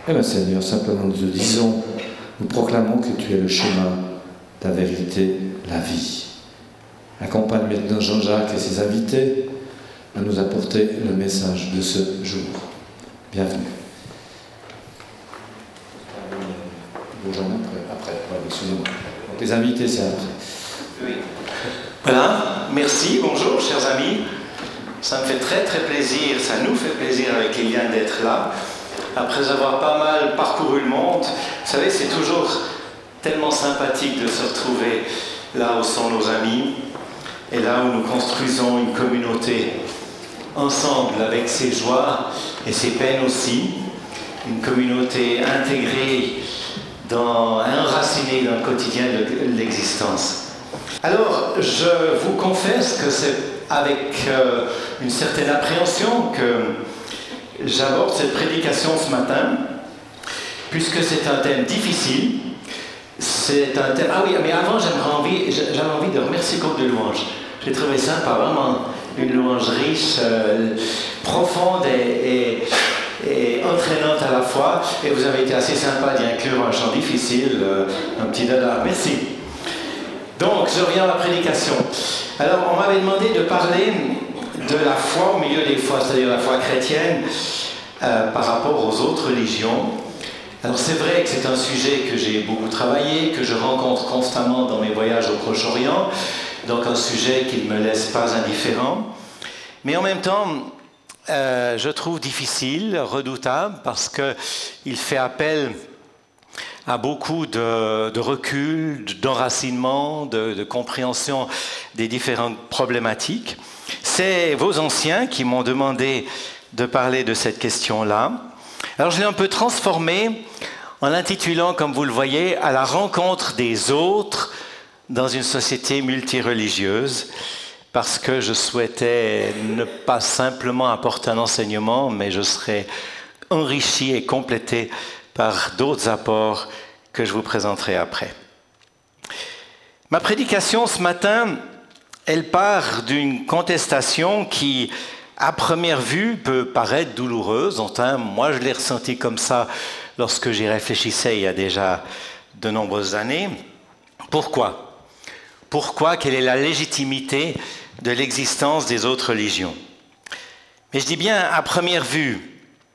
Eh bien Seigneur, simplement nous te disons, nous proclamons que tu es le chemin, la vérité, la vie. Accompagne maintenant Jean-Jacques et ses invités à nous apporter le message de ce jour. Bienvenue. Bonjour, après. Excusez-moi. Donc, les invités, c'est après. Oui. Voilà, merci, bonjour chers amis. Ça me fait très très plaisir, ça nous fait plaisir avec Liliane d'être là. Après avoir pas mal parcouru le monde, vous savez, c'est toujours tellement sympathique de se retrouver là où sont nos amis et là où nous construisons une communauté ensemble avec ses joies et ses peines aussi. Une communauté intégrée, enracinée dans le quotidien de l'existence. Alors, je vous confesse que c'est avec une certaine appréhension que j'aborde cette prédication ce matin, puisque c'est un thème difficile. C'est un thème... Ah oui, mais avant, j'avais envie de remercier le groupe de louanges. J'ai trouvé sympa, vraiment une louange riche, profonde et entraînante à la fois. Et vous avez été assez sympa d'y inclure un chant difficile, un petit dada. Merci. Donc, je reviens à la prédication. Alors, on m'avait demandé de parler de la foi au milieu des foi, c'est-à-dire la foi chrétienne, par rapport aux autres religions. Alors, c'est vrai que c'est un sujet que j'ai beaucoup travaillé, que je rencontre constamment dans mes voyages au Proche-Orient, donc un sujet qui ne me laisse pas indifférent. Mais en même temps, je trouve difficile, redoutable, parce qu'il fait appel à beaucoup de recul, d'enracinement, de compréhension des différentes problématiques. C'est vos anciens qui m'ont demandé de parler de cette question-là. Alors je l'ai un peu transformé en l'intitulant, comme vous le voyez, « À la rencontre des autres dans une société multireligieuse », parce que je souhaitais ne pas simplement apporter un enseignement, mais je serais enrichi et complété par d'autres apports que je vous présenterai après. Ma prédication ce matin, elle part d'une contestation qui, à première vue, peut paraître douloureuse. Enfin, moi, je l'ai ressenti comme ça lorsque j'y réfléchissais il y a déjà de nombreuses années. Pourquoi ? Pourquoi ? Quelle est la légitimité de l'existence des autres religions ? Mais je dis bien à première vue.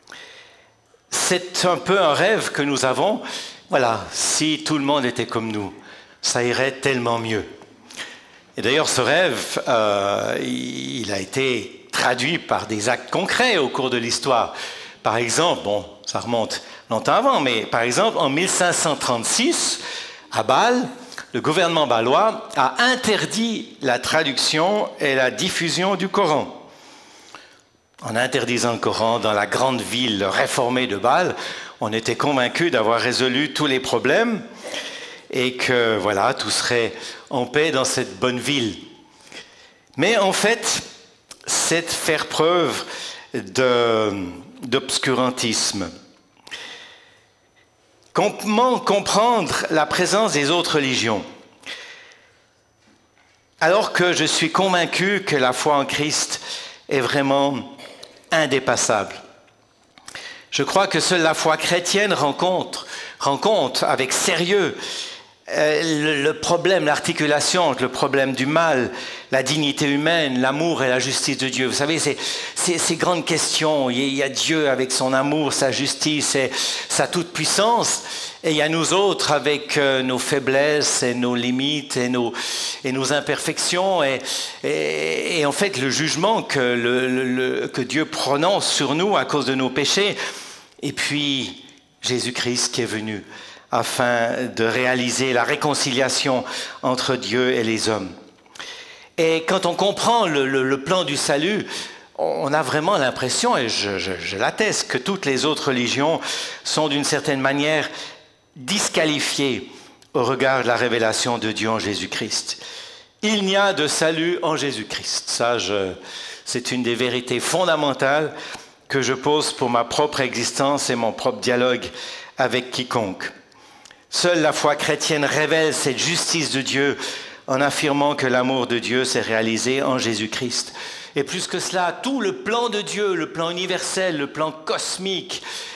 C'est un peu un rêve que nous avons. Voilà, si tout le monde était comme nous, ça irait tellement mieux. Et d'ailleurs, ce rêve, il a été traduit par des actes concrets au cours de l'histoire. Par exemple, bon, ça remonte longtemps avant, mais par exemple, en 1536, à Bâle, le gouvernement bâlois a interdit la traduction et la diffusion du Coran. En interdisant le Coran dans la grande ville réformée de Bâle, on était convaincus d'avoir résolu tous les problèmes et que voilà, tout serait en paix dans cette bonne ville. Mais en fait, c'est faire preuve d'obscurantisme. Comment comprendre la présence des autres religions ? Alors que je suis convaincu que la foi en Christ est vraiment indépassable. Je crois que seule la foi chrétienne rencontre avec sérieux le problème, l'articulation entre le problème du mal, la dignité humaine, l'amour et la justice de Dieu. Vous savez, ces grandes questions, il y a Dieu avec son amour, sa justice et sa toute-puissance, et il y a nous autres avec nos faiblesses et nos limites et nos imperfections, et en fait le jugement que Dieu prononce sur nous à cause de nos péchés, et puis Jésus-Christ qui est venu afin de réaliser la réconciliation entre Dieu et les hommes. Et quand on comprend le plan du salut, on a vraiment l'impression, et je l'atteste, que toutes les autres religions sont d'une certaine manière disqualifiées au regard de la révélation de Dieu en Jésus-Christ. Il n'y a de salut en Jésus-Christ. Ça, c'est une des vérités fondamentales que je pose pour ma propre existence et mon propre dialogue avec quiconque. Seule la foi chrétienne révèle cette justice de Dieu en affirmant que l'amour de Dieu s'est réalisé en Jésus-Christ. Et plus que cela, tout le plan de Dieu, le plan universel, le plan cosmique,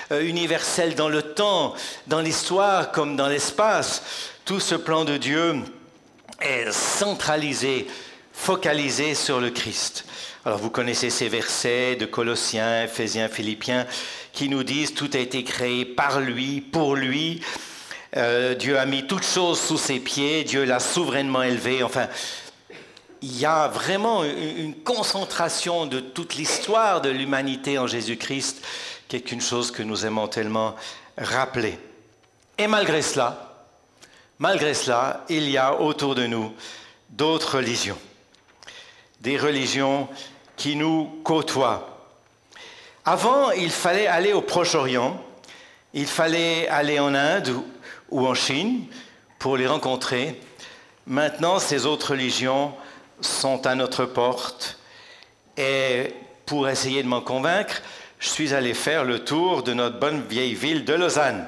universel dans le temps, dans l'histoire comme dans l'espace. Tout ce plan de Dieu est centralisé, focalisé sur le Christ. Alors vous connaissez ces versets de Colossiens, Éphésiens, Philippiens qui nous disent « Tout a été créé par lui, pour lui ». Dieu a mis toutes choses sous ses pieds, Dieu l'a souverainement élevé. Enfin, il y a vraiment une concentration de toute l'histoire de l'humanité en Jésus-Christ, qui est une chose que nous aimons tellement rappeler. Et malgré cela, il y a autour de nous d'autres religions. Des religions qui nous côtoient. Avant, il fallait aller au Proche-Orient, il fallait aller en Inde ou en Chine pour les rencontrer. Maintenant, ces autres religions sont à notre porte. Et pour essayer de m'en convaincre, je suis allé faire le tour de notre bonne vieille ville de Lausanne.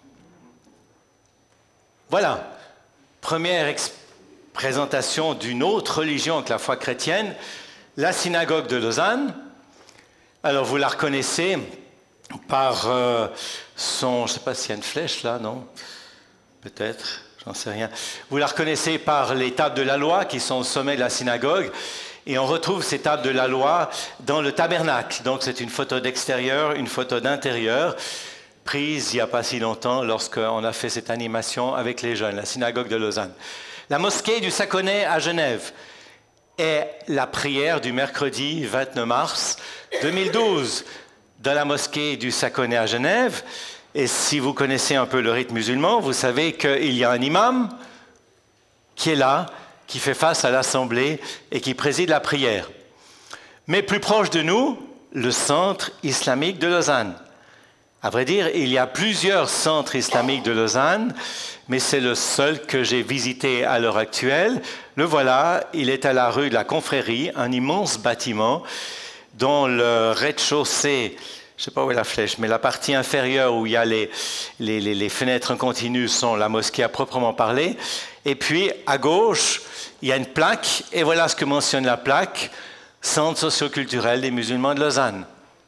Voilà, première présentation d'une autre religion que la foi chrétienne, la synagogue de Lausanne. Alors vous la reconnaissez par son... Je ne sais pas s'il y a une flèche là, non ? Peut-être, j'en sais rien. Vous la reconnaissez par les tables de la loi qui sont au sommet de la synagogue. Et on retrouve ces tables de la loi dans le tabernacle. Donc c'est une photo d'extérieur, une photo d'intérieur, prise il n'y a pas si longtemps lorsqu'on a fait cette animation avec les jeunes, la synagogue de Lausanne. La mosquée du Saconnet à Genève est la prière du mercredi 29 mars 2012 dans la mosquée du Saconnet à Genève. Et si vous connaissez un peu le rite musulman, vous savez qu'il y a un imam qui est là, qui fait face à l'assemblée et qui préside la prière. Mais plus proche de nous, le centre islamique de Lausanne. À vrai dire, il y a plusieurs centres islamiques de Lausanne, mais c'est le seul que j'ai visité à l'heure actuelle. Le voilà, il est à la rue de la Confrérie, un immense bâtiment dont le rez-de-chaussée, je ne sais pas où est la flèche, mais la partie inférieure où il y a les fenêtres en continu sont la mosquée à proprement parler. Et puis, à gauche, il y a une plaque, et voilà ce que mentionne la plaque, Centre socio-culturel des musulmans de Lausanne.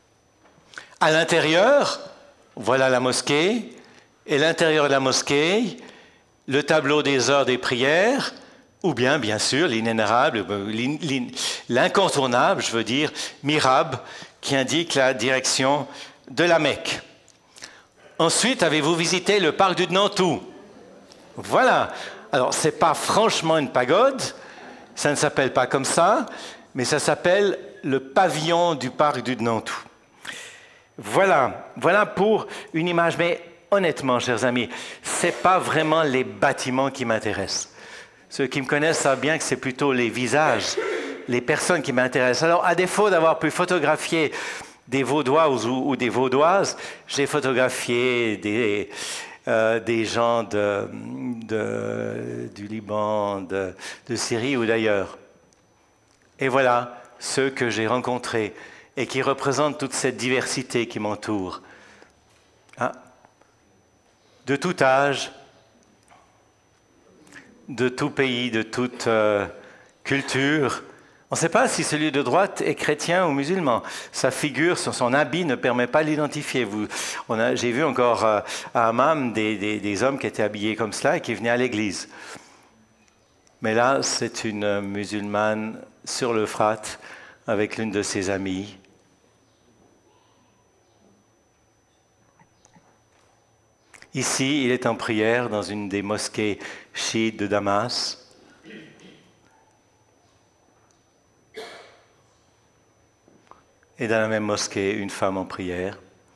À l'intérieur, voilà la mosquée, et l'intérieur de la mosquée, le tableau des heures des prières, ou bien sûr, l'inénarrable, l'incontournable, je veux dire, mihrab, qui indique la direction de la Mecque. Ensuite, avez-vous visité le parc du Denantou ? Voilà. Alors, ce n'est pas franchement une pagode, ça ne s'appelle pas comme ça, mais ça s'appelle le pavillon du parc du Denantou. Voilà pour une image. Mais honnêtement, chers amis, ce n'est pas vraiment les bâtiments qui m'intéressent. Ceux qui me connaissent savent bien que c'est plutôt les visages, les personnes qui m'intéressent. Alors, à défaut d'avoir pu photographier des Vaudois ou des Vaudoises, j'ai photographié des gens du Liban, de Syrie ou d'ailleurs. Et voilà ceux que j'ai rencontrés et qui représentent toute cette diversité qui m'entoure. De tout âge, de tout pays, de toute culture. On ne sait pas si celui de droite est chrétien ou musulman. Sa figure, son habit ne permet pas de l'identifier. J'ai vu encore à Hammam des hommes qui étaient habillés comme cela et qui venaient à l'église. Mais là, c'est une musulmane sur l'Euphrate avec l'une de ses amies. Ici, il est en prière dans une des mosquées chiites de Damas. Et dans la même mosquée, une femme en prière.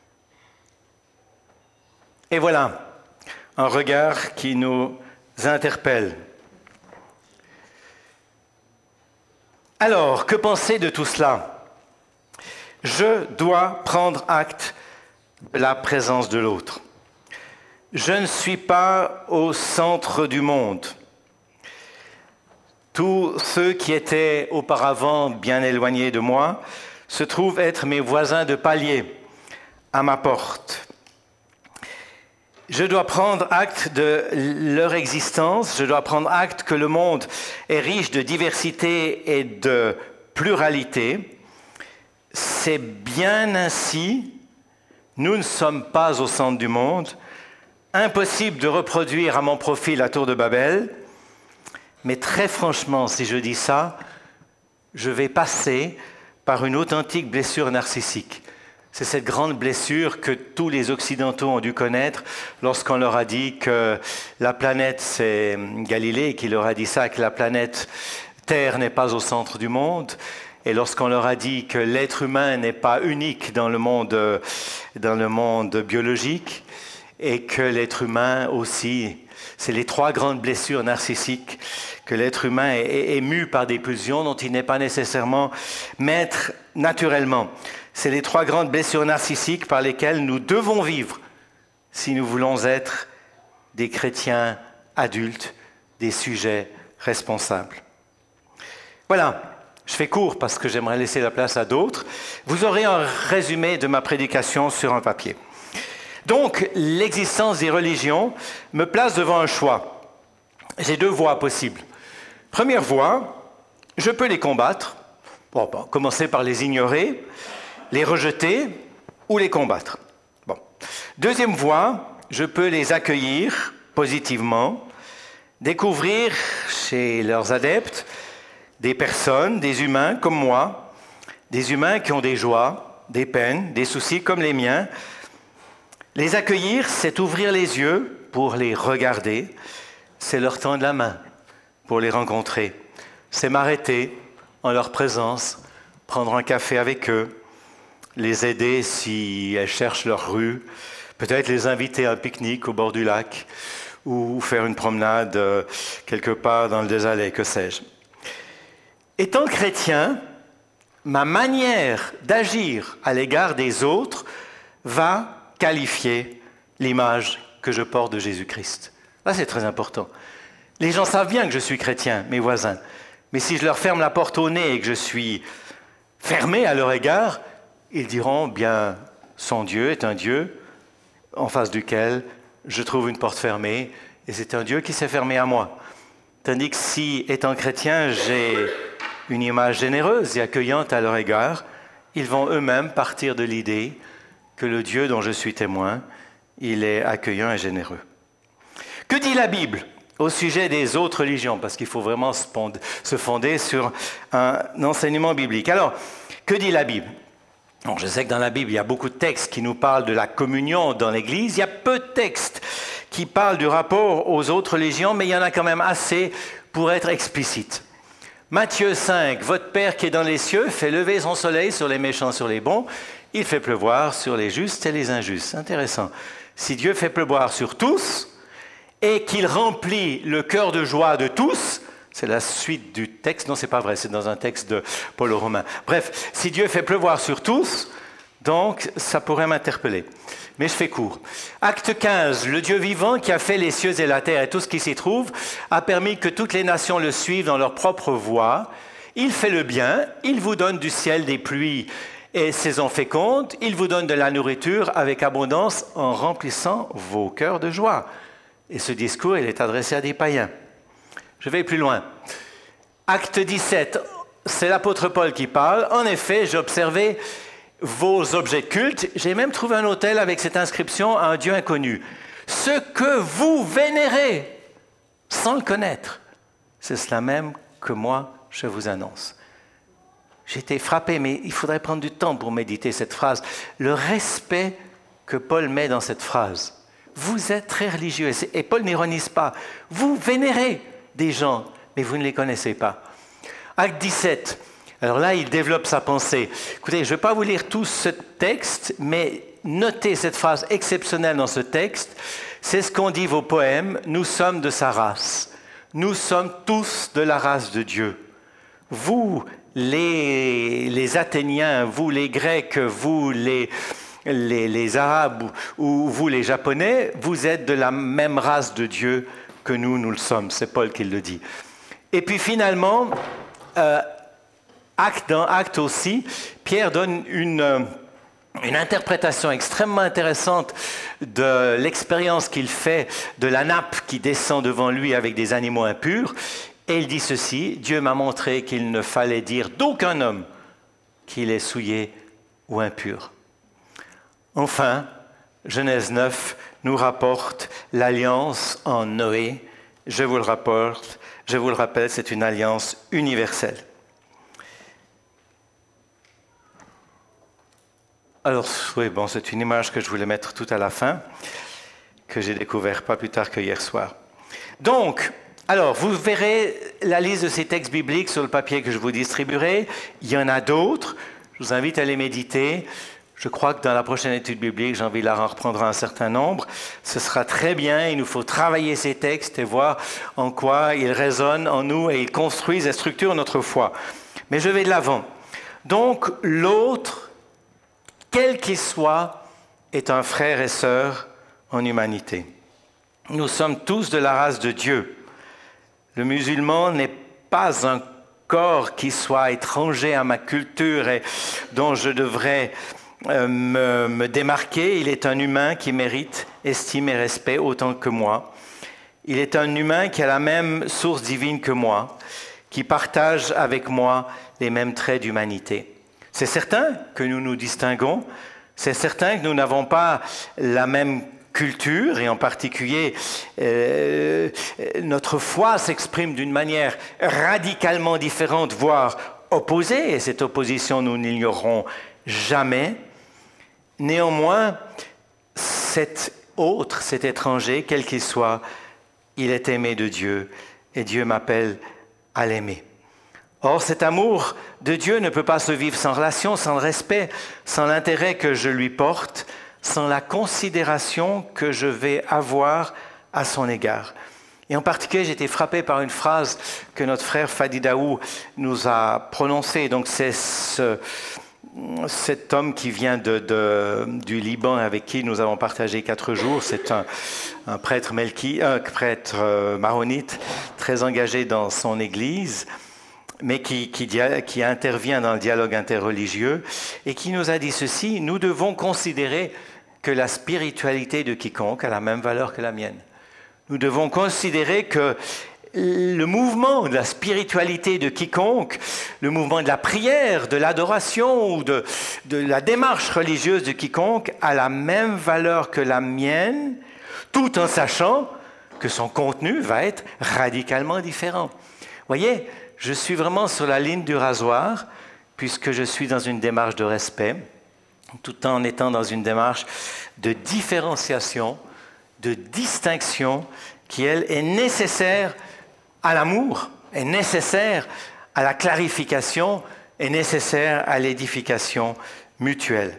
Et voilà, un regard qui nous interpelle. Alors, que penser de tout cela ? Je dois prendre acte de la présence de l'autre. Je ne suis pas au centre du monde. Tous ceux qui étaient auparavant bien éloignés de moi se trouvent être mes voisins de palier à ma porte. Je dois prendre acte de leur existence, je dois prendre acte que le monde est riche de diversité et de pluralité. C'est bien ainsi Nous ne sommes pas au centre du monde. Impossible de reproduire à mon profit la tour de Babel. Mais très franchement, si je dis ça, je vais passer par une authentique blessure narcissique. C'est cette grande blessure que tous les Occidentaux ont dû connaître lorsqu'on leur a dit que la planète, c'est Galilée, qui leur a dit ça, que la planète Terre n'est pas au centre du monde. Et lorsqu'on leur a dit que l'être humain n'est pas unique dans le monde biologique et que l'être humain aussi, c'est les trois grandes blessures narcissiques, que l'être humain est mu par des pulsions dont il n'est pas nécessairement maître naturellement. C'est les trois grandes blessures narcissiques par lesquelles nous devons vivre si nous voulons être des chrétiens adultes, des sujets responsables. Voilà, je fais court parce que j'aimerais laisser la place à d'autres. Vous aurez un résumé de ma prédication sur un papier. Donc, l'existence des religions me place devant un choix. J'ai deux voies possibles. Première voie, je peux les combattre. Bon, commencer par les ignorer, les rejeter ou les combattre. Bon. Deuxième voie, je peux les accueillir positivement, découvrir chez leurs adeptes des personnes, des humains comme moi, des humains qui ont des joies, des peines, des soucis comme les miens. Les accueillir, c'est ouvrir les yeux pour les regarder, c'est leur tendre la main pour les rencontrer, c'est m'arrêter en leur présence, prendre un café avec eux, les aider si elles cherchent leur rue, peut-être les inviter à un pique-nique au bord du lac ou faire une promenade quelque part dans le désalé, que sais-je. Étant chrétien, ma manière d'agir à l'égard des autres va qualifier l'image que je porte de Jésus-Christ. Là, c'est très important. Les gens savent bien que je suis chrétien, mes voisins. Mais si je leur ferme la porte au nez et que je suis fermé à leur égard, ils diront, bien, son Dieu est un Dieu en face duquel je trouve une porte fermée, et c'est un Dieu qui s'est fermé à moi. Tandis que si, étant chrétien, j'ai une image généreuse et accueillante à leur égard, ils vont eux-mêmes partir de l'idée que le Dieu dont je suis témoin, il est accueillant et généreux. Que dit la Bible au sujet des autres religions? Parce qu'il faut vraiment se fonder sur un enseignement biblique. Alors, que dit la Bible? Bon, je sais que dans la Bible, il y a beaucoup de textes qui nous parlent de la communion dans l'Église. Il y a peu de textes qui parlent du rapport aux autres religions, mais il y en a quand même assez pour être explicite. Matthieu 5, « Votre Père qui est dans les cieux fait lever son soleil sur les méchants, sur les bons. Il fait pleuvoir sur les justes et les injustes. » Intéressant. Si Dieu fait pleuvoir sur tous et qu'il remplit le cœur de joie de tous, c'est la suite du texte. Non, c'est pas vrai, c'est dans un texte de Paul aux Romains. Bref, si Dieu fait pleuvoir sur tous, donc ça pourrait m'interpeller. Mais je fais court. Acte 15, le Dieu vivant qui a fait les cieux et la terre et tout ce qui s'y trouve, a permis que toutes les nations le suivent dans leur propre voie. Il fait le bien, il vous donne du ciel des pluies et saisons fécondes, il vous donne de la nourriture avec abondance en remplissant vos cœurs de joie. Et ce discours, il est adressé à des païens. Je vais plus loin. Acte 17, c'est l'apôtre Paul qui parle. En effet, j'ai observé vos objets de culte. J'ai même trouvé un autel avec cette inscription à un Dieu inconnu. Ce que vous vénérez sans le connaître, c'est cela même que moi, je vous annonce. J'ai été frappé, mais il faudrait prendre du temps pour méditer cette phrase. Le respect que Paul met dans cette phrase. Vous êtes très religieux, et Paul n'ironise pas. Vous vénérez des gens, mais vous ne les connaissez pas. Acte 17. Alors là, il développe sa pensée. Écoutez, je ne vais pas vous lire tout ce texte, mais notez cette phrase exceptionnelle dans ce texte. C'est ce qu'ont dit vos poèmes. Nous sommes de sa race. Nous sommes tous de la race de Dieu. Vous, les Athéniens, vous, les Grecs, vous, les Arabes ou vous, les Japonais, vous êtes de la même race de Dieu que nous le sommes. C'est Paul qui le dit. Et puis finalement, dans Acte aussi, Pierre donne une interprétation extrêmement intéressante de l'expérience qu'il fait de la nappe qui descend devant lui avec des animaux impurs. Et il dit ceci, « Dieu m'a montré qu'il ne fallait dire d'aucun homme qu'il est souillé ou impur. » Enfin, Genèse 9 nous rapporte l'alliance en Noé. Je vous le rappelle, c'est une alliance universelle. Alors, oui, bon, c'est une image que je voulais mettre tout à la fin, que j'ai découvert pas plus tard que hier soir. Donc, alors, vous verrez la liste de ces textes bibliques sur le papier que je vous distribuerai. Il y en a d'autres. Je vous invite à les méditer. Je crois que dans la prochaine étude biblique, Jean-Villard en reprendra un certain nombre. Ce sera très bien. Il nous faut travailler ces textes et voir en quoi ils résonnent en nous et ils construisent et structurent notre foi. Mais je vais de l'avant. Donc, l'autre, quel qu'il soit, est un frère et sœur en humanité. Nous sommes tous de la race de Dieu. Le musulman n'est pas un corps qui soit étranger à ma culture et dont je devrais me démarquer. Il est un humain qui mérite estime et respect autant que moi. Il est un humain qui a la même source divine que moi, qui partage avec moi les mêmes traits d'humanité. C'est certain que nous nous distinguons, c'est certain que nous n'avons pas la même culture, et en particulier notre foi s'exprime d'une manière radicalement différente, voire opposée, et cette opposition nous n'ignorerons jamais. Néanmoins, cet autre, cet étranger, quel qu'il soit, il est aimé de Dieu, et Dieu m'appelle à l'aimer. Or, cet amour de Dieu ne peut pas se vivre sans relation, sans le respect, sans l'intérêt que je lui porte, sans la considération que je vais avoir à son égard. Et en particulier, j'ai été frappé par une phrase que notre frère Fadi Daou nous a prononcée. Donc, c'est cet homme qui vient du Liban avec qui nous avons partagé 4 jours. C'est un prêtre maronite très engagé dans son église, mais qui intervient dans le dialogue interreligieux et qui nous a dit ceci: nous devons considérer que la spiritualité de quiconque a la même valeur que la mienne. Nous devons considérer que le mouvement de la spiritualité de quiconque, le mouvement de la prière, de l'adoration ou de la démarche religieuse de quiconque a la même valeur que la mienne, tout en sachant que son contenu va être radicalement différent. Voyez, je suis vraiment sur la ligne du rasoir, puisque je suis dans une démarche de respect, tout en étant dans une démarche de différenciation, de distinction, qui, elle, est nécessaire à l'amour, est nécessaire à la clarification, est nécessaire à l'édification mutuelle.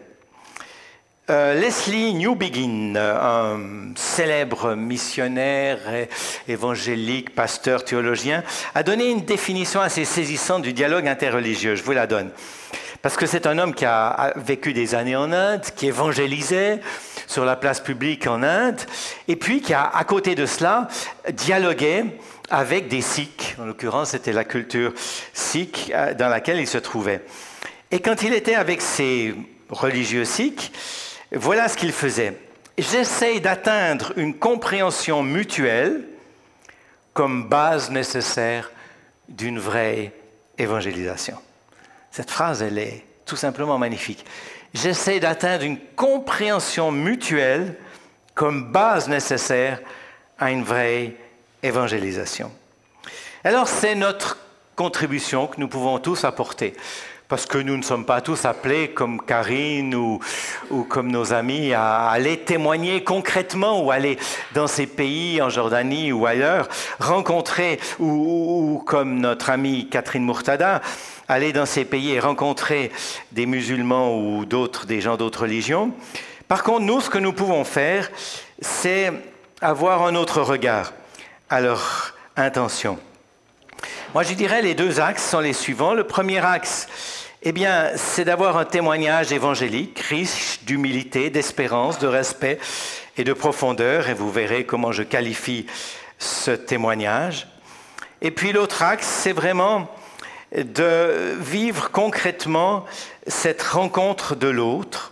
Leslie Newbigin, un célèbre missionnaire, évangélique, pasteur, théologien, a donné une définition assez saisissante du dialogue interreligieux. Je vous la donne. Parce que c'est un homme qui a vécu des années en Inde, qui évangélisait sur la place publique en Inde, et puis qui a, à côté de cela, dialogué avec des Sikhs. En l'occurrence, c'était la culture sikh dans laquelle il se trouvait. Et quand il était avec ces religieux sikhs, voilà ce qu'il faisait. J'essaye d'atteindre une compréhension mutuelle comme base nécessaire d'une vraie évangélisation. Cette phrase, elle est tout simplement magnifique. J'essaie d'atteindre une compréhension mutuelle comme base nécessaire à une vraie évangélisation. Alors, c'est notre contribution que nous pouvons tous apporter. Parce que nous ne sommes pas tous appelés, comme Karine ou comme nos amis, à aller témoigner concrètement ou aller dans ces pays, en Jordanie ou ailleurs, rencontrer, ou comme notre amie Catherine Mourtada, aller dans ces pays et rencontrer des musulmans ou des gens d'autres religions. Par contre, nous, ce que nous pouvons faire, c'est avoir un autre regard à leur intention. Moi, je dirais les 2 axes sont les suivants. Le premier axe, c'est d'avoir un témoignage évangélique riche d'humilité, d'espérance, de respect et de profondeur. Et vous verrez comment je qualifie ce témoignage. Et puis l'autre axe, c'est vraiment de vivre concrètement cette rencontre de l'autre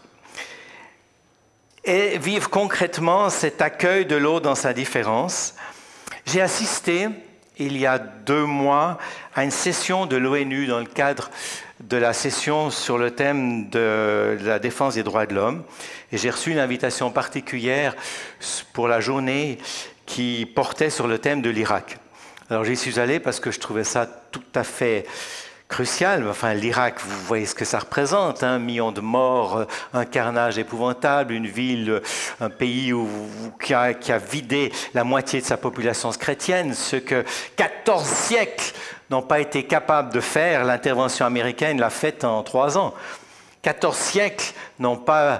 et vivre concrètement cet accueil de l'autre dans sa différence. J'ai assisté il y a 2 mois à une session de l'ONU dans le cadre de la session sur le thème de la défense des droits de l'homme. Et j'ai reçu une invitation particulière pour la journée qui portait sur le thème de l'Irak. Alors j'y suis allé parce que je trouvais ça tout à fait crucial. Enfin, l'Irak, vous voyez ce que ça représente, 1 million de morts, un carnage épouvantable, une ville, un pays qui a vidé la moitié de sa population chrétienne, ce que 14 siècles n'ont pas été capables de faire. L'intervention américaine l'a faite en 3 ans. 14 siècles n'ont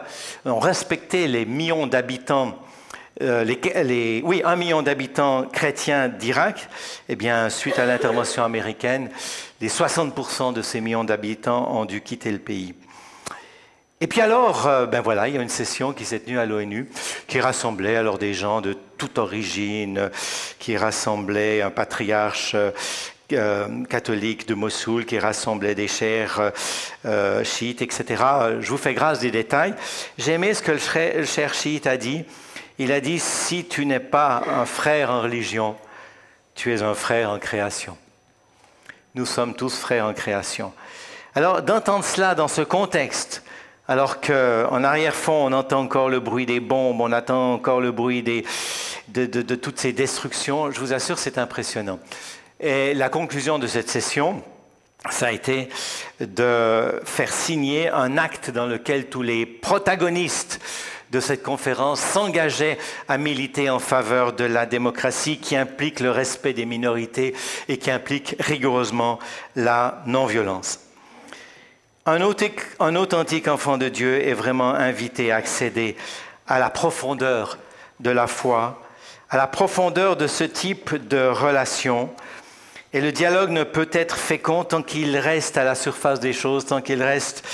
respecté les millions d'habitants, 1 million d'habitants chrétiens d'Irak. Eh bien, suite à l'intervention américaine, les 60% de ces millions d'habitants ont dû quitter le pays. Et puis alors, il y a une session qui s'est tenue à l'ONU, qui rassemblait alors des gens de toute origine, qui rassemblait un patriarche catholique de Mossoul, qui rassemblait des chers chiites, etc. Je vous fais grâce des détails. J'ai aimé ce que le cher chiite a dit. Il a dit, si tu n'es pas un frère en religion, tu es un frère en création. Nous sommes tous frères en création. Alors, d'entendre cela dans ce contexte, alors qu'en arrière-fond, on entend encore le bruit des bombes, on entend encore le bruit de toutes ces destructions, je vous assure, c'est impressionnant. Et la conclusion de cette session, ça a été de faire signer un acte dans lequel tous les protagonistes de cette conférence s'engageaient à militer en faveur de la démocratie qui implique le respect des minorités et qui implique rigoureusement la non-violence. Un authentique enfant de Dieu est vraiment invité à accéder à la profondeur de la foi, à la profondeur de ce type de relation. Et le dialogue ne peut être fécond tant qu'il reste à la surface des choses, tant qu'il reste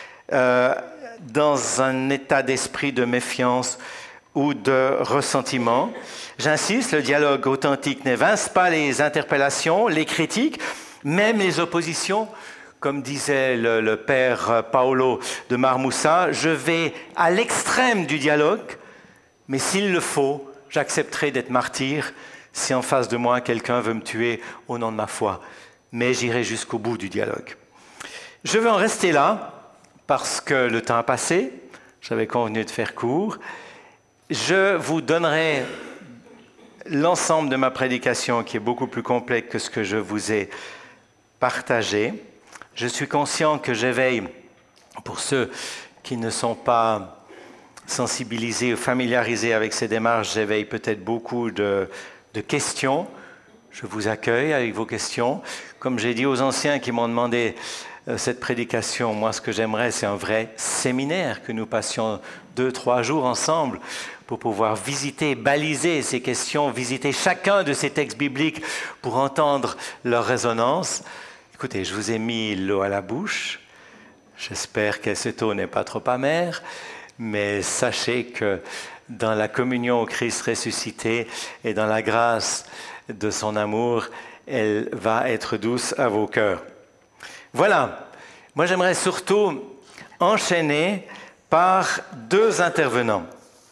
dans un état d'esprit de méfiance ou de ressentiment. J'insiste, le dialogue authentique n'évince pas les interpellations, les critiques, même les oppositions. Comme disait le père Paolo de Marmoussa, je vais à l'extrême du dialogue, mais s'il le faut, j'accepterai d'être martyr si en face de moi quelqu'un veut me tuer au nom de ma foi. Mais j'irai jusqu'au bout du dialogue. Je vais en rester là, parce que le temps a passé, j'avais convenu de faire court. Je vous donnerai l'ensemble de ma prédication qui est beaucoup plus complet que ce que je vous ai partagé. Je suis conscient que j'éveille, pour ceux qui ne sont pas sensibilisés ou familiarisés avec ces démarches, j'éveille peut-être beaucoup de questions. Je vous accueille avec vos questions. Comme j'ai dit aux anciens qui m'ont demandé cette prédication, moi ce que j'aimerais c'est un vrai séminaire, que nous passions 2-3 jours ensemble pour pouvoir visiter, baliser ces questions, visiter chacun de ces textes bibliques pour entendre leur résonance. Écoutez, je vous ai mis l'eau à la bouche, j'espère que cette eau n'est pas trop amère, mais sachez que dans la communion au Christ ressuscité et dans la grâce de son amour, elle va être douce à vos cœurs. Voilà, moi j'aimerais surtout enchaîner par 2 intervenants.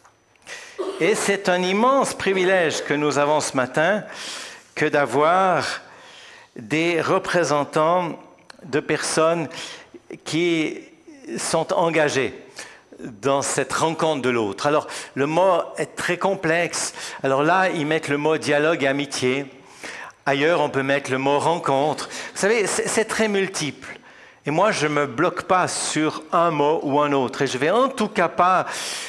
Et c'est un immense privilège que nous avons ce matin que d'avoir des représentants de personnes qui sont engagées dans cette rencontre de l'autre. Alors, le mot est très complexe. Alors là, ils mettent le mot dialogue et amitié. Ailleurs, on peut mettre le mot rencontre. Vous savez, c'est très multiple. Et moi, je ne me bloque pas sur un mot ou un autre. Et je ne vais en tout cas pas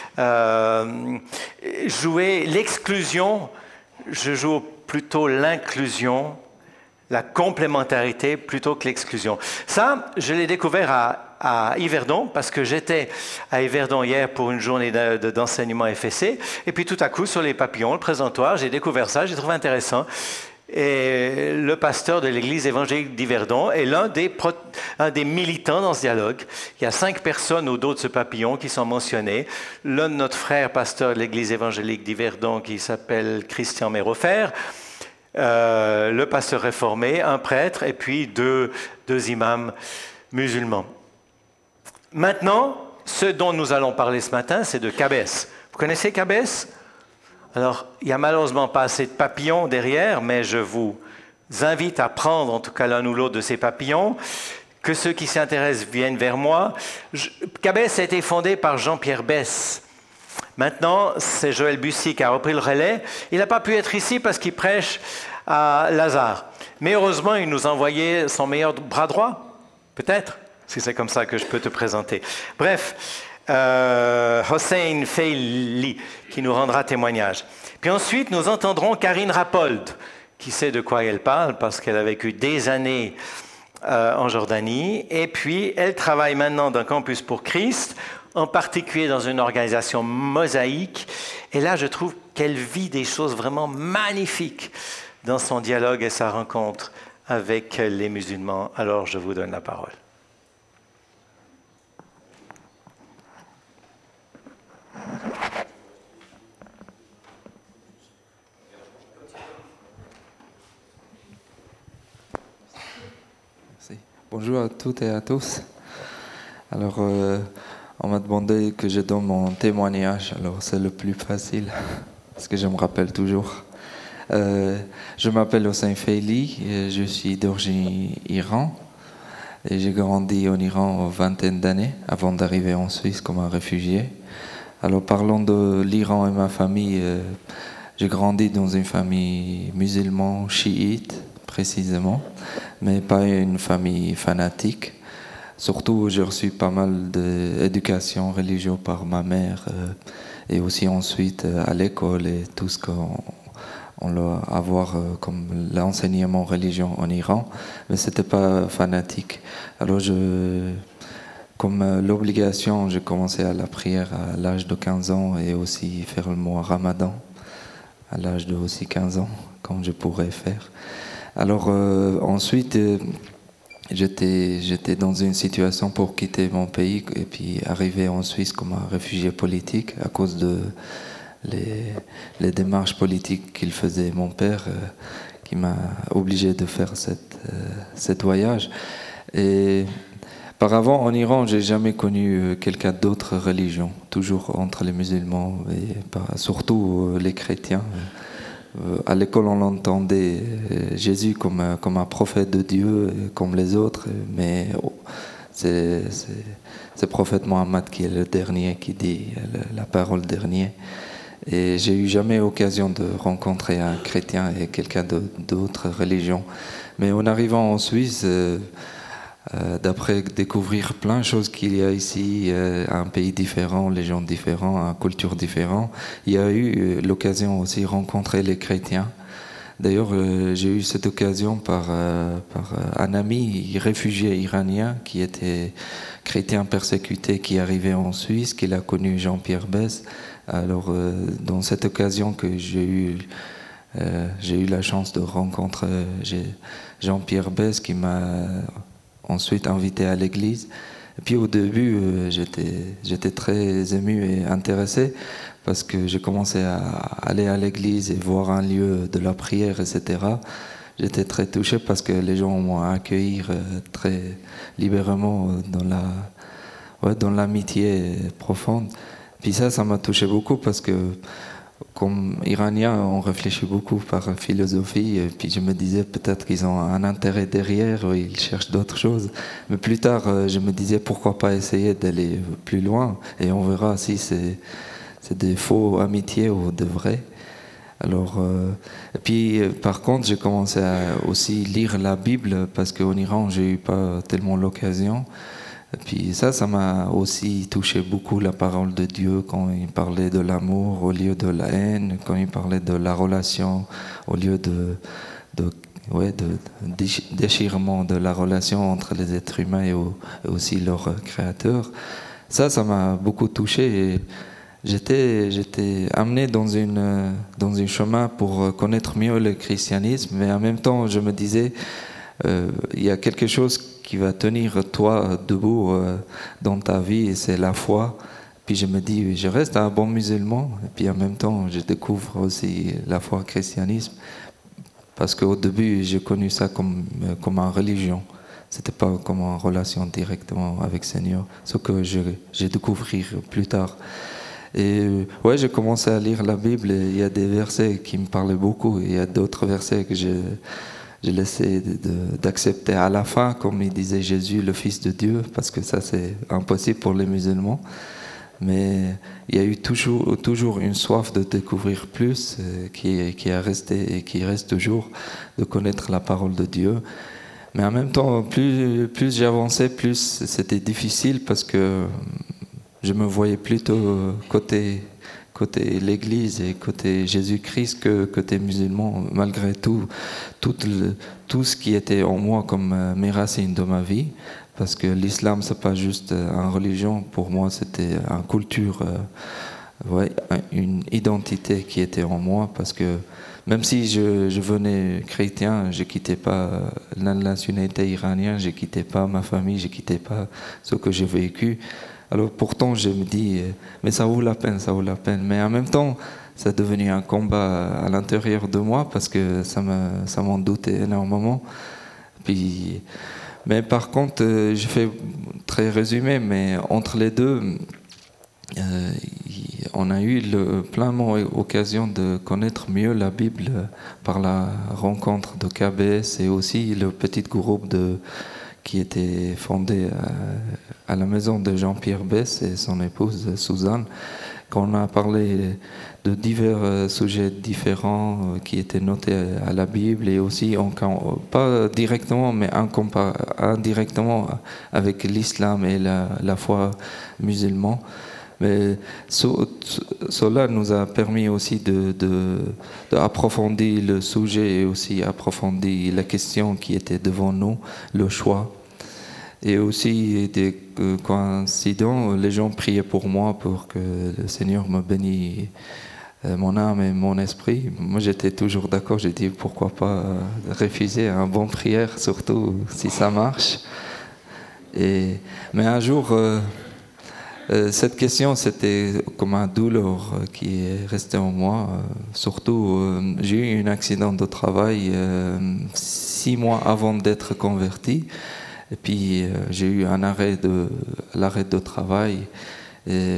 jouer l'exclusion. Je joue plutôt l'inclusion, la complémentarité plutôt que l'exclusion. Ça, je l'ai découvert à Yverdon, parce que j'étais à Yverdon hier pour une journée d'enseignement FSC. Et puis tout à coup, sur les papillons, le présentoir, j'ai découvert ça, j'ai trouvé intéressant. Et le pasteur de l'église évangélique d'Yverdon est l'un des militants dans ce dialogue. Il y a 5 personnes au dos de ce papillon qui sont mentionnées. L'un de notre frère pasteur de l'église évangélique d'Yverdon qui s'appelle Christian Mérofer, le pasteur réformé, un prêtre et puis deux imams musulmans. Maintenant, ce dont nous allons parler ce matin, c'est de Kabès. Vous connaissez Kabès ? Alors, il n'y a malheureusement pas assez de papillons derrière, mais je vous invite à prendre en tout cas l'un ou l'autre de ces papillons. que ceux qui s'y intéressent viennent vers moi. Cabès a été fondé par Jean-Pierre Besse. Maintenant, c'est Joël Bussy qui a repris le relais. Il n'a pas pu être ici parce qu'il prêche à Lazare. Mais heureusement, il nous a envoyé son meilleur bras droit, peut-être, si c'est comme ça que je peux te présenter. Bref, Hossein Feili, qui nous rendra témoignage. Puis ensuite, nous entendrons Karine Rappold, qui sait de quoi elle parle, parce qu'elle a vécu des années en Jordanie. Et puis, elle travaille maintenant dans Campus pour Christ, en particulier dans une organisation mosaïque. Et là, je trouve qu'elle vit des choses vraiment magnifiques dans son dialogue et sa rencontre avec les musulmans. Alors, je vous donne la parole. Bonjour à toutes et à tous. Alors, on m'a demandé que je donne mon témoignage. Alors, c'est le plus facile, parce que je me rappelle toujours. Je m'appelle Hossein Feili, et je suis d'origine Iran. Et j'ai grandi en Iran une vingtaine d'années, avant d'arriver en Suisse comme un réfugié. Alors, parlant de l'Iran et ma famille, j'ai grandi dans une famille musulmane, chiite, précisément, mais pas une famille fanatique. Surtout, j'ai reçu pas mal d'éducation religieuse par ma mère et aussi ensuite à l'école et tout ce qu'on doit avoir comme l'enseignement religieux en Iran, mais c'était pas fanatique. Alors, comme l'obligation, j'ai commencé à la prière à l'âge de 15 ans et aussi faire le mois Ramadan à l'âge de aussi 15 ans, comme je pourrais faire. Alors ensuite, j'étais dans une situation pour quitter mon pays et puis arriver en Suisse comme un réfugié politique à cause de les démarches politiques qu'il faisait mon père, qui m'a obligé de faire cet voyage. Et par avant, en Iran, j'ai jamais connu quelqu'un d'autre religion, toujours entre les musulmans et surtout les chrétiens. À l'école, on entendait Jésus comme un prophète de Dieu, comme les autres, mais c'est prophète Mohammed qui est le dernier, qui dit la parole dernière. Et j'ai eu jamais l'occasion de rencontrer un chrétien et quelqu'un d'autre religion. Mais en arrivant en Suisse, d'après découvrir plein de choses qu'il y a ici, un pays différent, les gens différents, une culture différente, il y a eu l'occasion aussi de rencontrer les chrétiens. D'ailleurs, j'ai eu cette occasion par un ami réfugié iranien qui était chrétien persécuté, qui arrivait en Suisse, qu'il a connu Jean-Pierre Besse. Alors, dans cette occasion que j'ai eu la chance de rencontrer Jean-Pierre Besse, qui m'a ensuite invité à l'église. Et puis au début, j'étais très ému et intéressé parce que j'ai commencé à aller à l'église et voir un lieu de la prière, etc. J'étais très touché parce que les gens m'ont accueilli très libéralement dans l'amitié profonde. Puis ça m'a touché beaucoup parce que comme Iranien, on réfléchit beaucoup par philosophie, et puis je me disais peut-être qu'ils ont un intérêt derrière, ou ils cherchent d'autres choses. Mais plus tard, je me disais pourquoi pas essayer d'aller plus loin, et on verra si c'est des faux amitiés ou de vrais. Alors, et puis par contre, j'ai commencé à aussi lire la Bible, parce qu'en Iran, j'ai eu pas tellement l'occasion. Et puis ça m'a aussi touché beaucoup, la parole de Dieu, quand il parlait de l'amour au lieu de la haine, quand il parlait de la relation au lieu de déchirement de la relation entre les êtres humains et aussi leur créateur. Ça m'a beaucoup touché et j'étais amené dans un chemin pour connaître mieux le christianisme, mais en même temps je me disais il y a quelque chose qui va tenir toi debout dans ta vie, et c'est la foi. Puis je me dis, je reste un bon musulman, et puis en même temps, je découvre aussi la foi au christianisme, parce qu'au début, j'ai connu ça comme une religion. C'était pas comme une relation directement avec le Seigneur, ce que j'ai découvert plus tard. Et ouais, j'ai commencé à lire la Bible, et il y a des versets qui me parlaient beaucoup, et il y a d'autres versets que j'ai laissé d'accepter à la fin, comme il disait Jésus, le Fils de Dieu, parce que ça c'est impossible pour les musulmans. Mais il y a eu toujours une soif de découvrir plus qui a resté et qui reste toujours, de connaître la parole de Dieu. Mais en même temps, plus j'avançais, plus c'était difficile parce que je me voyais plutôt côté l'Église et côté Jésus-Christ que côté musulman, malgré tout ce qui était en moi comme mes racines de ma vie. Parce que l'islam, c'est pas juste une religion, pour moi c'était une culture, une identité qui était en moi, parce que même si je venais chrétien, je quittais pas la nationalité iranienne, je quittais pas ma famille, je quittais pas ce que j'ai vécu. Alors pourtant, je me dis, mais ça vaut la peine, ça vaut la peine. Mais en même temps, ça est devenu un combat à l'intérieur de moi, parce que ça m'en doutait énormément. Mais par contre, je fais très résumé, mais entre les deux, on a eu pleinement l'occasion de connaître mieux la Bible par la rencontre de KBS et aussi le petit groupe qui était fondé à la maison de Jean-Pierre Bess et son épouse Suzanne, quand on a parlé de divers sujets différents qui étaient notés à la Bible et aussi, pas directement, mais indirectement avec l'islam et la foi musulmane. Mais cela nous a permis aussi d'approfondir le sujet et aussi approfondir la question qui était devant nous, le choix. Et aussi, des coïncidents, les gens priaient pour moi pour que le Seigneur me bénisse mon âme et mon esprit. Moi, j'étais toujours d'accord. J'ai dit, pourquoi pas refuser une bonne prière, surtout si ça marche. Mais un jour, cette question, c'était comme un douleur qui est resté en moi. Surtout, j'ai eu un accident de travail 6 mois avant d'être converti. Et puis j'ai eu l'arrêt de travail. Et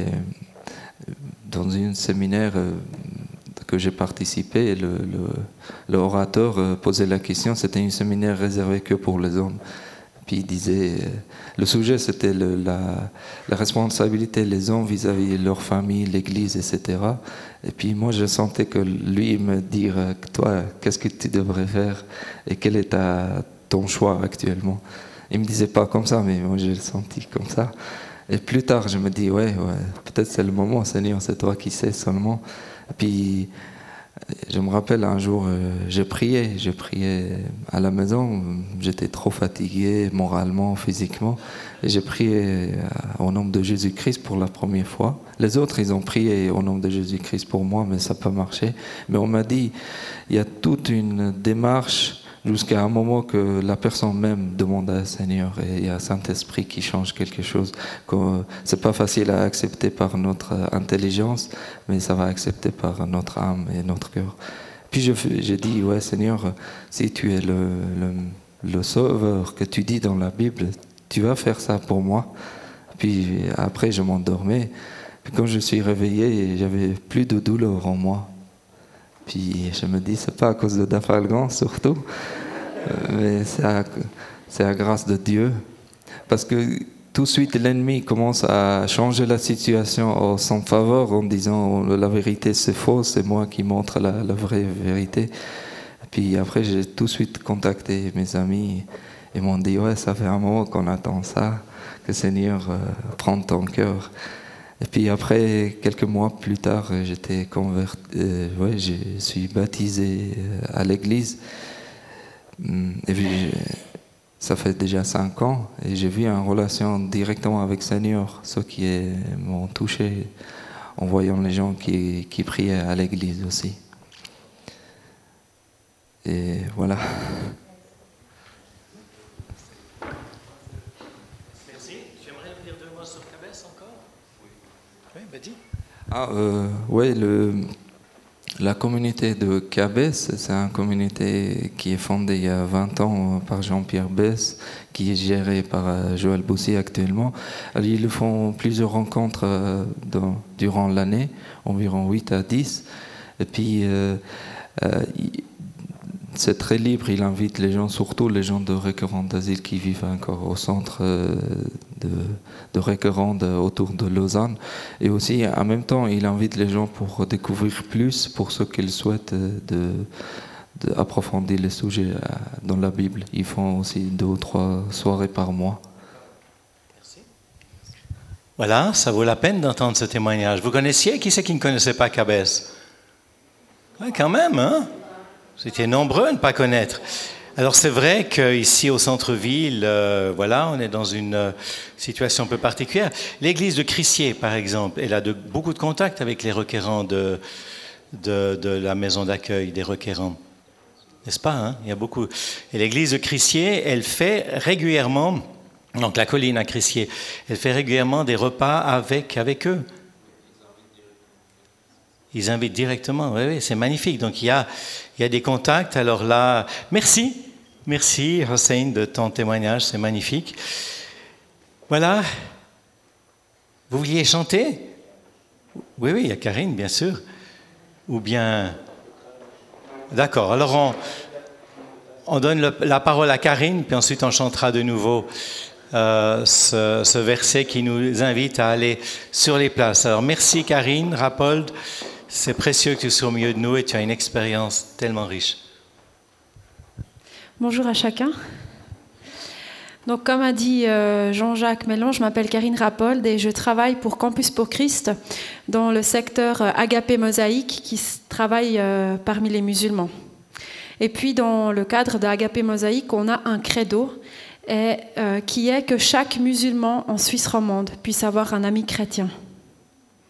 dans un séminaire que j'ai participé, l'orateur posait la question. C'était un séminaire réservé que pour les hommes. Puis il disait, le sujet c'était la responsabilité des hommes vis-à-vis de leur famille, l'Église, etc. Et puis moi je sentais que lui me dire, toi, qu'est-ce que tu devrais faire et quel est ton choix actuellement. Il me disait pas comme ça, mais moi je l'ai senti comme ça. Et plus tard, je me dis, ouais, peut-être c'est le moment, Seigneur, c'est toi qui sais seulement. Et puis, je me rappelle un jour, j'ai prié à la maison. J'étais trop fatigué, moralement, physiquement. Et j'ai prié au nom de Jésus-Christ pour la première fois. Les autres, ils ont prié au nom de Jésus-Christ pour moi, mais ça n'a pas marché. Mais on m'a dit, il y a toute une démarche jusqu'à un moment que la personne même demande à Seigneur et il y a Saint-Esprit qui change quelque chose. C'est pas facile à accepter par notre intelligence, mais ça va accepter par notre âme et notre cœur. Puis j'ai dit, ouais Seigneur, si tu es le sauveur que tu dis dans la Bible, tu vas faire ça pour moi. Puis après je m'endormais. Puis quand je suis réveillé, j'avais plus de douleur en moi. Puis je me dis, c'est pas à cause de Dafalgan surtout, mais c'est à grâce de Dieu. Parce que tout de suite, l'ennemi commence à changer la situation en son faveur en disant la vérité c'est faux, c'est moi qui montre la vraie vérité. Puis après, j'ai tout de suite contacté mes amis et m'ont dit, ouais, ça fait un moment qu'on attend ça, que Seigneur prenne ton cœur. Et puis après, quelques mois plus tard, j'étais converti, je suis baptisé à l'église. Et puis, ça fait déjà 5 ans et j'ai vu une relation directement avec le Seigneur, ce qui m'ont touché en voyant les gens qui priaient à l'église aussi. Et voilà. La communauté de Cabès, c'est une communauté qui est fondée il y a 20 ans par Jean-Pierre Bess, qui est gérée par Joël Boussy actuellement. Alors, ils font plusieurs rencontres durant l'année, environ 8 à 10. Et puis, c'est très libre. Il invite les gens, surtout les gens de requérants d'asile qui vivent encore au centre de requérants autour de Lausanne. Et aussi, en même temps, il invite les gens pour découvrir plus, pour ceux qu'ils souhaitent d'approfondir les sujets dans la Bible. Ils font aussi 2 ou 3 soirées par mois. Merci. Voilà, ça vaut la peine d'entendre ce témoignage. Vous connaissiez? Qui c'est qui ne connaissait pas Cabès? Oui, quand même, hein? Vous étiez nombreux à ne pas connaître. Alors c'est vrai qu'ici au centre-ville, voilà, on est dans une situation un peu particulière. L'église de Crissier, par exemple, elle a beaucoup de contacts avec les requérants de la maison d'accueil des requérants. N'est-ce pas, hein? Il y a beaucoup. Et l'église de Crissier, elle fait régulièrement, donc la colline à Crissier, elle fait régulièrement des repas avec eux. Ils invitent directement, oui, c'est magnifique. Donc il y a des contacts. Alors là, merci Hossein de ton témoignage, c'est magnifique. Voilà. Vous vouliez chanter? Oui, il y a Karine, bien sûr. Ou bien... D'accord, alors on donne la parole à Karine, puis ensuite on chantera de nouveau ce verset qui nous invite à aller sur les places. Alors merci Karine, Rappold. C'est précieux que tu sois au milieu de nous et tu as une expérience tellement riche. Bonjour à chacun. Donc, comme a dit Jean-Jacques Mellon, je m'appelle Karine Rappold et je travaille pour Campus pour Christ dans le secteur Agapé Mosaïque qui travaille parmi les musulmans. Et puis, dans le cadre d'Agapé Mosaïque, on a un credo qui est que chaque musulman en Suisse romande puisse avoir un ami chrétien. Pourquoi ?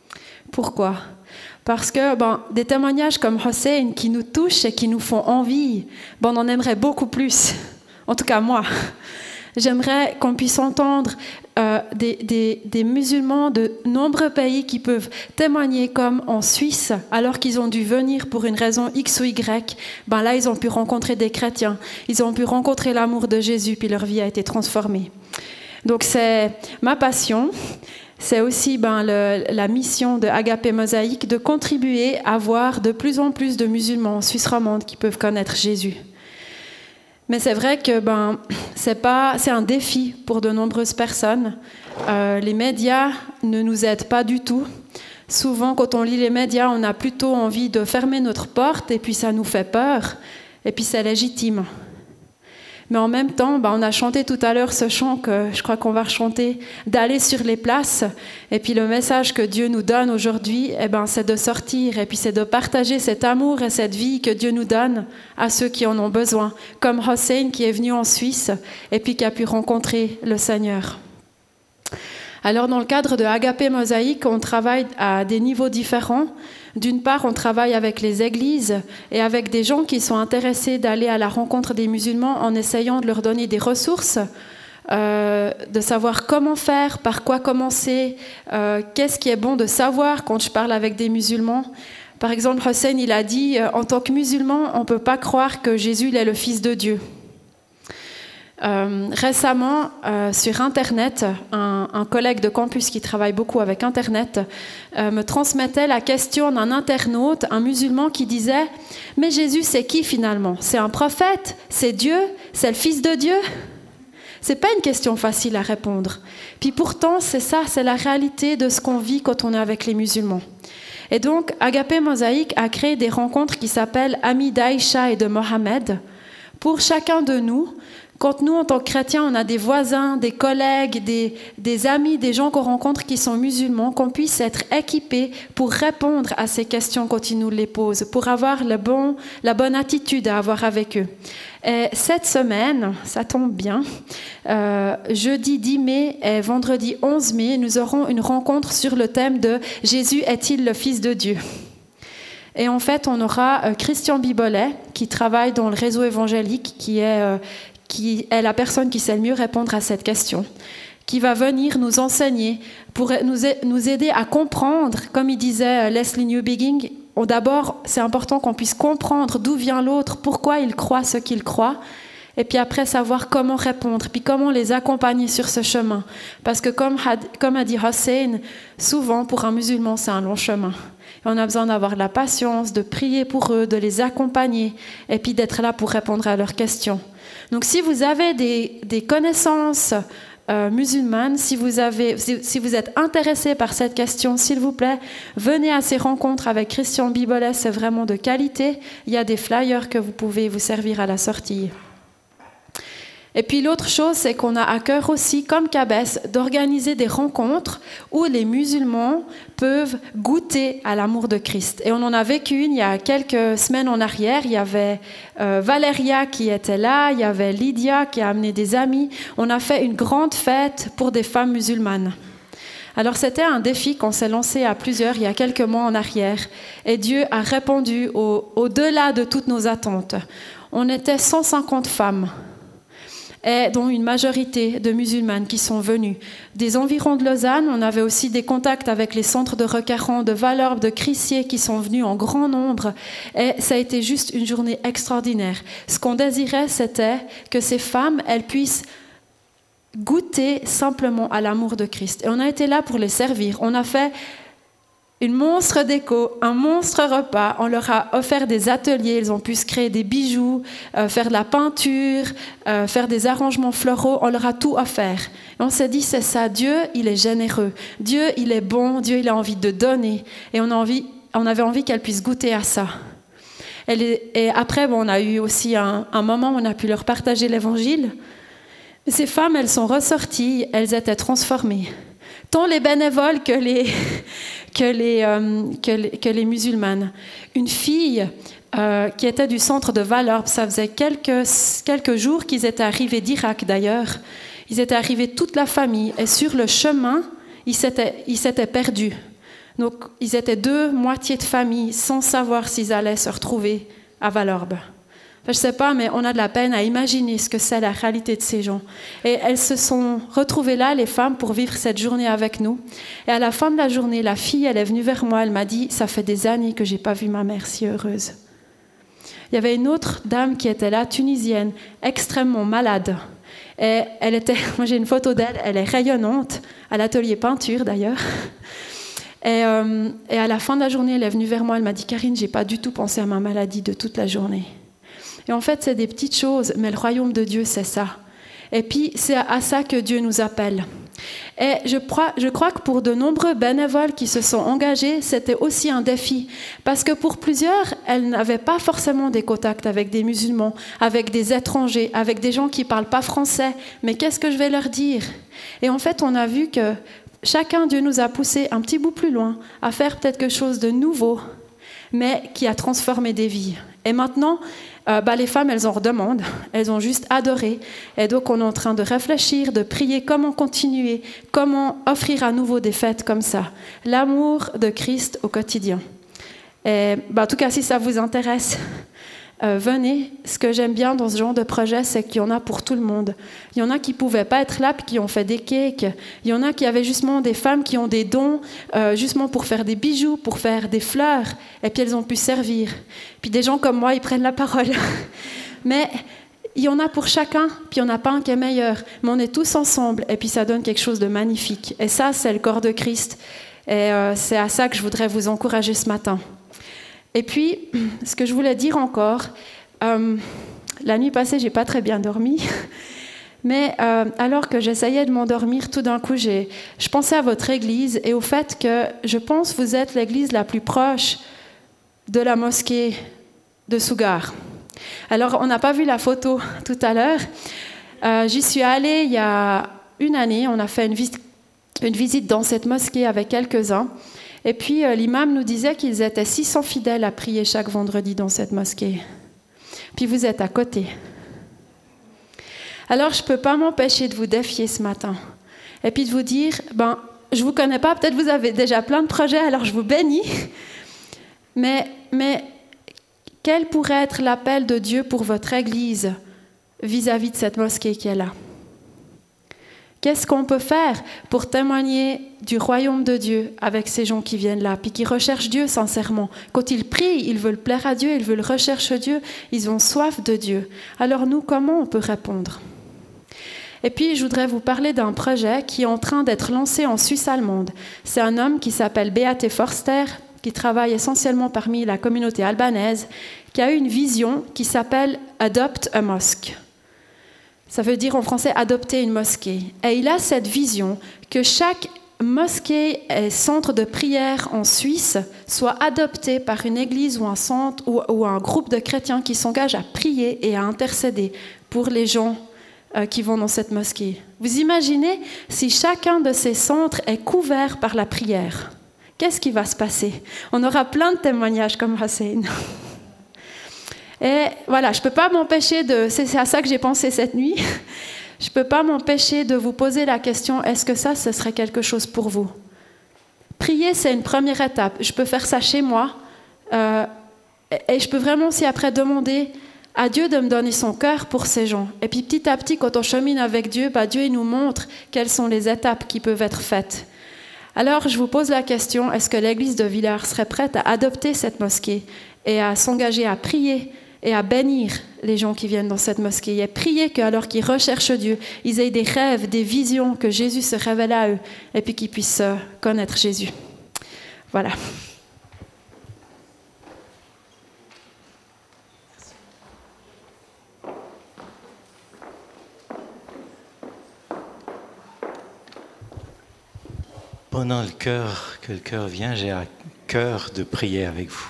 Parce que des témoignages comme Hossein qui nous touchent et qui nous font envie, on en aimerait beaucoup plus. En tout cas, moi. J'aimerais qu'on puisse entendre des musulmans de nombreux pays qui peuvent témoigner comme en Suisse, alors qu'ils ont dû venir pour une raison X ou Y. Là, ils ont pu rencontrer des chrétiens. Ils ont pu rencontrer l'amour de Jésus, puis leur vie a été transformée. Donc, c'est ma passion. C'est aussi la mission de Agapé Mosaïque de contribuer à voir de plus en plus de musulmans en Suisse romande qui peuvent connaître Jésus. Mais c'est vrai que c'est un défi pour de nombreuses personnes. Les médias ne nous aident pas du tout. Souvent, quand on lit les médias, on a plutôt envie de fermer notre porte et puis ça nous fait peur. Et puis c'est légitime. Mais en même temps, on a chanté tout à l'heure ce chant que je crois qu'on va rechanter, d'aller sur les places. Et puis le message que Dieu nous donne aujourd'hui, c'est de sortir et puis c'est de partager cet amour et cette vie que Dieu nous donne à ceux qui en ont besoin. Comme Hossein qui est venu en Suisse et puis qui a pu rencontrer le Seigneur. Alors dans le cadre de Agapé Mosaïque, on travaille à des niveaux différents. D'une part, on travaille avec les églises et avec des gens qui sont intéressés d'aller à la rencontre des musulmans en essayant de leur donner des ressources, de savoir comment faire, par quoi commencer, qu'est-ce qui est bon de savoir quand je parle avec des musulmans. Par exemple, Hossein, il a dit, en tant que musulman, on ne peut pas croire que Jésus il est le Fils de Dieu. Récemment, sur Internet, un collègue de campus qui travaille beaucoup avec Internet me transmettait la question d'un internaute, un musulman qui disait « Mais Jésus, c'est qui finalement ? C'est un prophète ? C'est Dieu ? C'est le Fils de Dieu ?» C'est pas une question facile à répondre. Puis pourtant, c'est ça, c'est la réalité de ce qu'on vit quand on est avec les musulmans. Et donc, Agapé Mosaïque a créé des rencontres qui s'appellent « Amis d'Aïcha et de Mohamed » pour chacun de nous. Quand nous, en tant que chrétiens, on a des voisins, des collègues, des amis, des gens qu'on rencontre qui sont musulmans, qu'on puisse être équipés pour répondre à ces questions quand ils nous les posent, pour avoir la bonne attitude à avoir avec eux. Et cette semaine, ça tombe bien, jeudi 10 mai et vendredi 11 mai, nous aurons une rencontre sur le thème de « Jésus est-il le Fils de Dieu ?» Et en fait, on aura Christian Bibolet, qui travaille dans le réseau évangélique, qui est la personne qui sait le mieux répondre à cette question, qui va venir nous enseigner, pour nous aider à comprendre, comme il disait Leslie Newbiging, d'abord, c'est important qu'on puisse comprendre d'où vient l'autre, pourquoi il croit ce qu'il croit, et puis après savoir comment répondre, puis comment les accompagner sur ce chemin. Parce que comme a dit Hossein, souvent pour un musulman, c'est un long chemin. on a besoin d'avoir de la patience, de prier pour eux, de les accompagner et puis d'être là pour répondre à leurs questions. Donc si vous avez des connaissances musulmanes, si vous êtes intéressé par cette question, s'il vous plaît, venez à ces rencontres avec Christian Bibolet, c'est vraiment de qualité. Il y a des flyers que vous pouvez vous servir à la sortie. Et puis l'autre chose, c'est qu'on a à cœur aussi, comme Cabès, d'organiser des rencontres où les musulmans peuvent goûter à l'amour de Christ. Et on en a vécu une il y a quelques semaines en arrière. Il y avait Valéria qui était là, il y avait Lydia qui a amené des amis. On a fait une grande fête pour des femmes musulmanes. Alors c'était un défi qu'on s'est lancé à plusieurs il y a quelques mois en arrière. Et Dieu a répondu au-delà de toutes nos attentes. On était 150 femmes, et dont une majorité de musulmanes qui sont venues. Des environs de Lausanne, on avait aussi des contacts avec les centres de Recarran, de Valorbe, de Crissier qui sont venus en grand nombre. Et ça a été juste une journée extraordinaire. Ce qu'on désirait, c'était que ces femmes, elles puissent goûter simplement à l'amour de Christ. Et on a été là pour les servir. On a fait une monstre déco, un monstre repas. On leur a offert des ateliers. Ils ont pu se créer des bijoux, faire de la peinture, faire des arrangements floraux. On leur a tout offert. Et on s'est dit, c'est ça. Dieu, il est généreux. Dieu, il est bon. Dieu, il a envie de donner. Et on avait envie qu'elles puissent goûter à ça. Et après, on a eu aussi un moment où on a pu leur partager l'évangile. Et ces femmes, elles sont ressorties. Elles étaient transformées. Tant les bénévoles que les musulmanes. Une fille qui était du centre de Valorbe, ça faisait quelques jours qu'ils étaient arrivés d'Irak d'ailleurs. Ils étaient arrivés toute la famille et sur le chemin, ils s'étaient perdus. Donc ils étaient 2 moitiés de famille sans savoir s'ils allaient se retrouver à Valorbe. Je ne sais pas, mais on a de la peine à imaginer ce que c'est la réalité de ces gens. Et elles se sont retrouvées là, les femmes, pour vivre cette journée avec nous. Et à la fin de la journée, la fille, elle est venue vers moi, elle m'a dit « Ça fait des années que je n'ai pas vu ma mère si heureuse. » Il y avait une autre dame qui était là, tunisienne, extrêmement malade. Et moi j'ai une photo d'elle, elle est rayonnante, à l'atelier peinture d'ailleurs. Et à la fin de la journée, elle est venue vers moi, elle m'a dit « Karine, je n'ai pas du tout pensé à ma maladie de toute la journée. » Et en fait, c'est des petites choses, mais le royaume de Dieu, c'est ça. Et puis, c'est à ça que Dieu nous appelle. Et je crois que pour de nombreux bénévoles qui se sont engagés, c'était aussi un défi. Parce que pour plusieurs, elles n'avaient pas forcément des contacts avec des musulmans, avec des étrangers, avec des gens qui ne parlent pas français. Mais qu'est-ce que je vais leur dire ? Et en fait, on a vu que chacun, Dieu nous a poussés un petit bout plus loin, à faire peut-être quelque chose de nouveau, mais qui a transformé des vies. Et maintenant, les femmes, elles en redemandent, elles ont juste adoré. Et donc, on est en train de réfléchir, de prier comment continuer, comment offrir à nouveau des fêtes comme ça. L'amour de Christ au quotidien. Et, en tout cas, si ça vous intéresse, venez. Ce que j'aime bien dans ce genre de projet, c'est qu'il y en a pour tout le monde. Il y en a qui ne pouvaient pas être là, puis qui ont fait des cakes. Il y en a qui avaient justement des femmes qui ont des dons, justement pour faire des bijoux, pour faire des fleurs, et puis elles ont pu servir. Puis des gens comme moi, ils prennent la parole. Mais il y en a pour chacun, puis il n'y en a pas un qui est meilleur. Mais on est tous ensemble, et puis ça donne quelque chose de magnifique. Et ça, c'est le corps de Christ. Et c'est à ça que je voudrais vous encourager ce matin. Et puis, ce que je voulais dire encore, la nuit passée, je n'ai pas très bien dormi, mais alors que j'essayais de m'endormir, tout d'un coup, je pensais à votre église et au fait que je pense que vous êtes l'église la plus proche de la mosquée de Sougar. Alors, on n'a pas vu la photo tout à l'heure. J'y suis allée il y a une année, on a fait une visite dans cette mosquée avec quelques-uns. Et puis, l'imam nous disait qu'ils étaient 600 fidèles à prier chaque vendredi dans cette mosquée. Puis vous êtes à côté. Alors, je ne peux pas m'empêcher de vous défier ce matin. Et puis de vous dire, je ne vous connais pas, peut-être vous avez déjà plein de projets, alors je vous bénis. Mais quel pourrait être l'appel de Dieu pour votre Église vis-à-vis de cette mosquée qui est là ? Qu'est-ce qu'on peut faire pour témoigner du royaume de Dieu avec ces gens qui viennent là, puis qui recherchent Dieu sincèrement? Quand ils prient, ils veulent plaire à Dieu, ils veulent rechercher Dieu, ils ont soif de Dieu. Alors nous, comment on peut répondre? Et puis, je voudrais vous parler d'un projet qui est en train d'être lancé en Suisse allemande. C'est un homme qui s'appelle Beate Forster qui travaille essentiellement parmi la communauté albanaise, qui a eu une vision qui s'appelle « Adopt a Mosque ». Ça veut dire en français « adopter une mosquée ». Et il a cette vision que chaque mosquée et centre de prière en Suisse soit adopté par une église ou un centre ou un groupe de chrétiens qui s'engagent à prier et à intercéder pour les gens qui vont dans cette mosquée. Vous imaginez si chacun de ces centres est couvert par la prière? Qu'est-ce qui va se passer? On aura plein de témoignages comme Hussein. Et voilà, je ne peux pas m'empêcher de... C'est à ça que j'ai pensé cette nuit. Je ne peux pas m'empêcher de vous poser la question, est-ce que ça, ce serait quelque chose pour vous? Prier, c'est une première étape. Je peux faire ça chez moi. Et je peux vraiment aussi après demander à Dieu de me donner son cœur pour ces gens. Et puis petit à petit, quand on chemine avec Dieu, Dieu il nous montre quelles sont les étapes qui peuvent être faites. Alors, je vous pose la question, est-ce que l'église de Villars serait prête à adopter cette mosquée et à s'engager à prier et à bénir les gens qui viennent dans cette mosquée, et prier qu'alors qu'ils recherchent Dieu, ils aient des rêves, des visions, que Jésus se révèle à eux, et puis qu'ils puissent connaître Jésus. Voilà. Pendant que le cœur vient, j'ai à cœur de prier avec vous.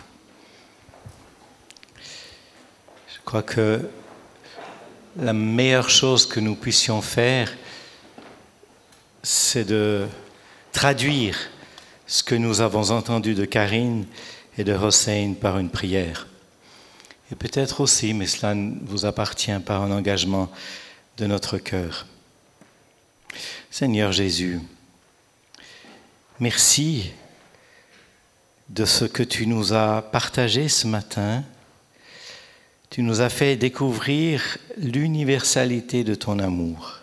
Je crois que la meilleure chose que nous puissions faire, c'est de traduire ce que nous avons entendu de Karine et de Hossein par une prière. Et peut-être aussi, mais cela vous appartient, par un engagement de notre cœur. Seigneur Jésus, merci de ce que tu nous as partagé ce matin. Tu nous as fait découvrir l'universalité de ton amour.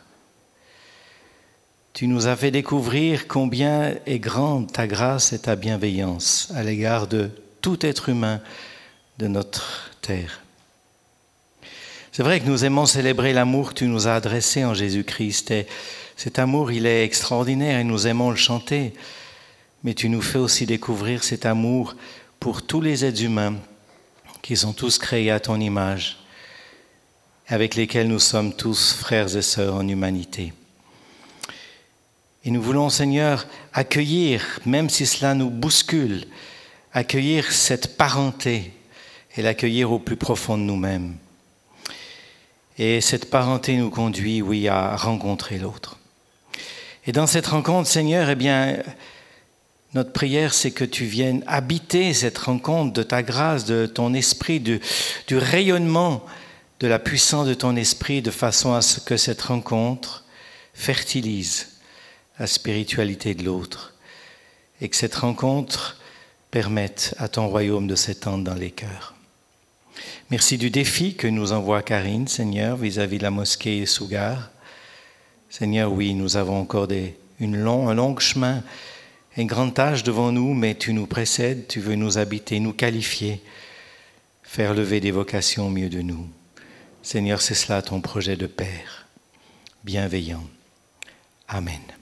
Tu nous as fait découvrir combien est grande ta grâce et ta bienveillance à l'égard de tout être humain de notre terre. C'est vrai que nous aimons célébrer l'amour que tu nous as adressé en Jésus-Christ. Et cet amour, il est extraordinaire et nous aimons le chanter. Mais tu nous fais aussi découvrir cet amour pour tous les êtres humains qui sont tous créés à ton image, avec lesquels nous sommes tous frères et sœurs en humanité. Et nous voulons, Seigneur, accueillir, même si cela nous bouscule, accueillir cette parenté et l'accueillir au plus profond de nous-mêmes. Et cette parenté nous conduit, oui, à rencontrer l'autre. Et dans cette rencontre, Seigneur, eh bien, notre prière, c'est que tu viennes habiter cette rencontre de ta grâce, de ton esprit, du rayonnement de la puissance de ton esprit, de façon à ce que cette rencontre fertilise la spiritualité de l'autre et que cette rencontre permette à ton royaume de s'étendre dans les cœurs. Merci du défi que nous envoie Karine, Seigneur, vis-à-vis de la mosquée Sougar. Seigneur, oui, nous avons encore un long chemin, une grande tâche devant nous, mais tu nous précèdes, tu veux nous habiter, nous qualifier, faire lever des vocations au milieu de nous. Seigneur, c'est cela ton projet de Père, bienveillant. Amen.